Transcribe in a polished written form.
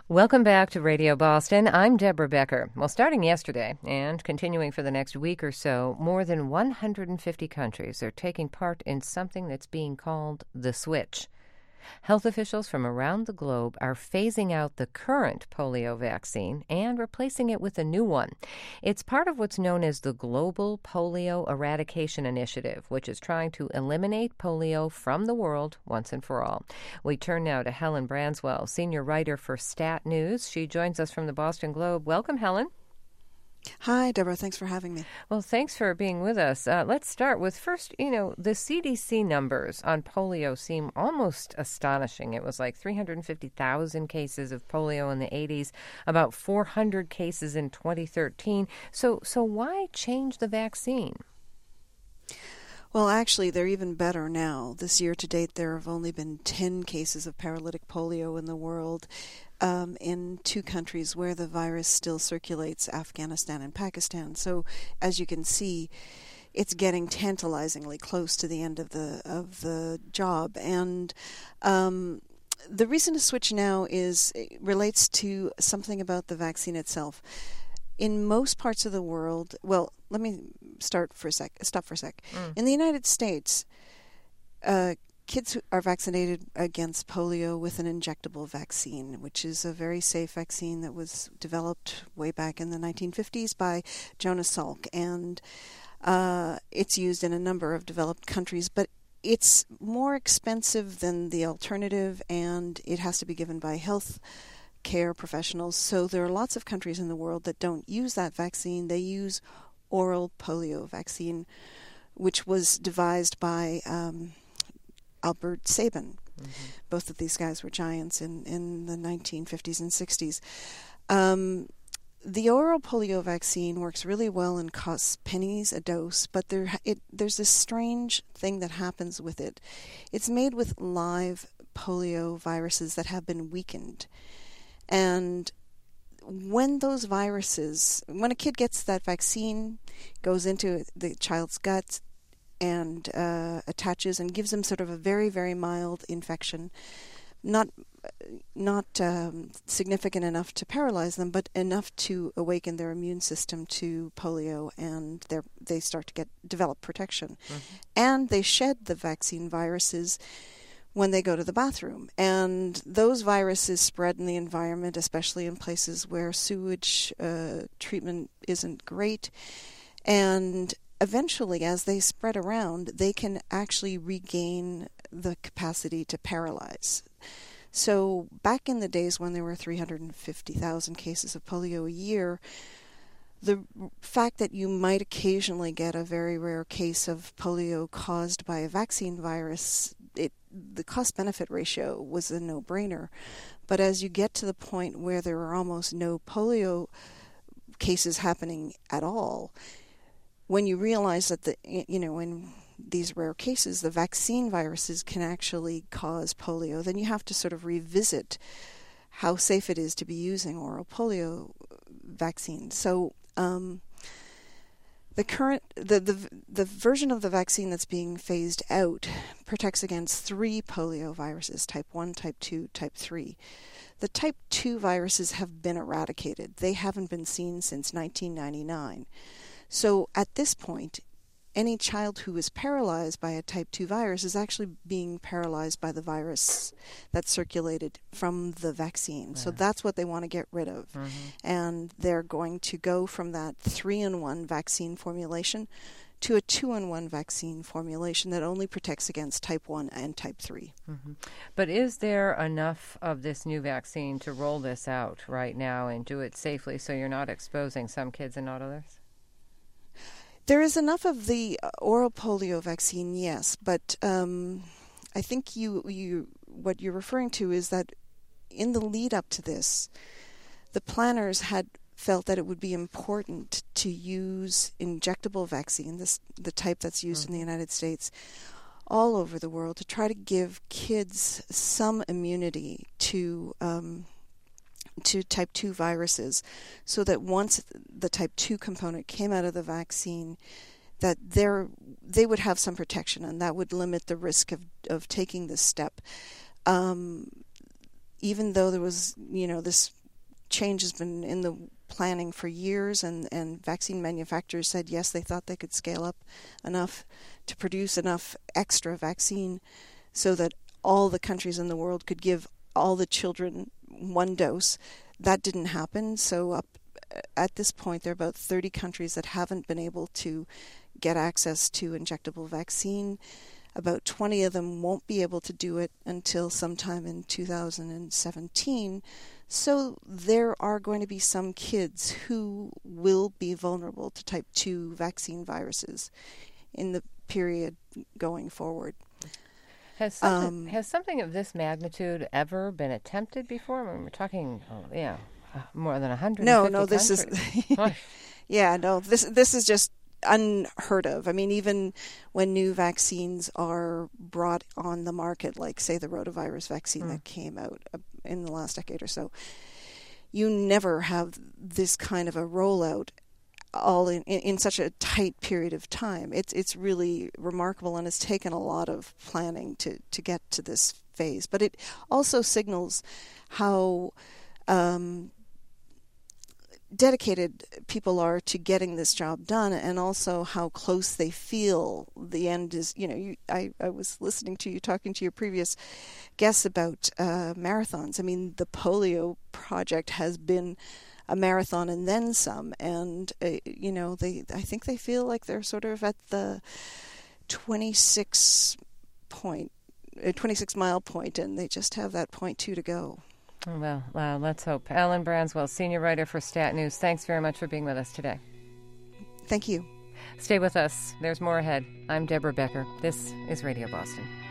Welcome back to Radio Boston. I'm Deborah Becker. Well, starting yesterday and continuing for the next week or so, more than 150 countries are taking part in something that's being called the switch. Health officials from around the globe are phasing out the current polio vaccine and replacing it with a new one. It's part of what's known as the Global Polio Eradication Initiative, which is trying to eliminate polio from the world once and for all. We turn now to Helen Branswell, senior writer for Stat News. She joins us from the Boston Globe. Welcome, Helen. Hi, Deborah. Thanks for having me. Well, thanks for being with us. Let's start with first, the CDC numbers on polio seem almost astonishing. It was like 350,000 cases of polio in the 80s, about 400 cases in 2013. So why change the vaccine? Well, actually, they're even better now. This year to date, there have only been 10 cases of paralytic polio in the world. In two countries where the virus still circulates, Afghanistan and Pakistan. So, as you can see, it's getting tantalizingly close to the end of the job. And the reason to switch now relates to something about the vaccine itself. In most parts of the world, well, let me stop for a sec. In the United States, kids are vaccinated against polio with an injectable vaccine, which is a very safe vaccine that was developed way back in the 1950s by Jonas Salk. And it's used in a number of developed countries, but it's more expensive than the alternative, and it has to be given by health care professionals. So there are lots of countries in the world that don't use that vaccine. They use oral polio vaccine, which was devised by Albert Sabin. Mm-hmm. Both of these guys were giants in the 1950s and 60s. The oral polio vaccine works really well and costs pennies a dose, but there's this strange thing that happens with it. It's made with live polio viruses that have been weakened. And when a kid gets that vaccine, goes into the child's gut, and attaches and gives them sort of a very, very mild infection, not significant enough to paralyze them, but enough to awaken their immune system to polio, and they start to develop protection. Mm-hmm. And they shed the vaccine viruses when they go to the bathroom. And those viruses spread in the environment, especially in places where sewage treatment isn't great. And eventually, as they spread around, they can actually regain the capacity to paralyze. So back in the days when there were 350,000 cases of polio a year, the fact that you might occasionally get a very rare case of polio caused by a vaccine virus, the cost-benefit ratio was a no-brainer. But as you get to the point where there are almost no polio cases happening at all, when you realize that in these rare cases the vaccine viruses can actually cause polio, then you have to sort of revisit how safe it is to be using oral polio vaccine. So the version of the vaccine that's being phased out protects against 3 polio viruses: type 1, type 2, type 3. The type 2 viruses have been eradicated. They haven't been seen since 1999. So at this point, any child who is paralyzed by a type 2 virus is actually being paralyzed by the virus that circulated from the vaccine. Yeah. So that's what they want to get rid of. Mm-hmm. And they're going to go from that 3-in-1 vaccine formulation to a 2-in-1 vaccine formulation that only protects against type 1 and type 3. Mm-hmm. But is there enough of this new vaccine to roll this out right now and do it safely so you're not exposing some kids and not others? There is enough of the oral polio vaccine, yes, but I think what you're referring to is that in the lead up to this, the planners had felt that it would be important to use injectable vaccine, the type that's used in the United States, all over the world, to try to give kids some immunity to type 2 viruses, so that once the type 2 component came out of the vaccine, that they would have some protection, and that would limit the risk of taking this step. Even though there was, this change has been in the planning for years, and vaccine manufacturers said yes, they thought they could scale up enough to produce enough extra vaccine so that all the countries in the world could give all the children one dose. That didn't happen, so at this point there are about 30 countries that haven't been able to get access to injectable vaccine. About 20 of them won't be able to do it until sometime in 2017. So there are going to be some kids who will be vulnerable to type 2 vaccine viruses in the period going forward. Has something of this magnitude ever been attempted before? I mean, we're talking, more than 150 No, this countries. is... This is just unheard of. I mean, even when new vaccines are brought on the market, like, say, the rotavirus vaccine that came out in the last decade or so, you never have this kind of a rollout all in such a tight period of time. It's really remarkable, and it's taken a lot of planning to get to this phase. But it also signals how dedicated people are to getting this job done, and also how close they feel the end is. I was listening to you talking to your previous guests about marathons. I mean, the polio project has been a marathon and then some, and I think they feel like they're sort of at the 26 mile point, and they just have that 0.2 to go. Well, let's hope. Ellen Branswell, senior writer for Stat News, thanks very much for being with us today. Thank you. Stay with us. There's more ahead. I'm Deborah Becker. This is Radio Boston.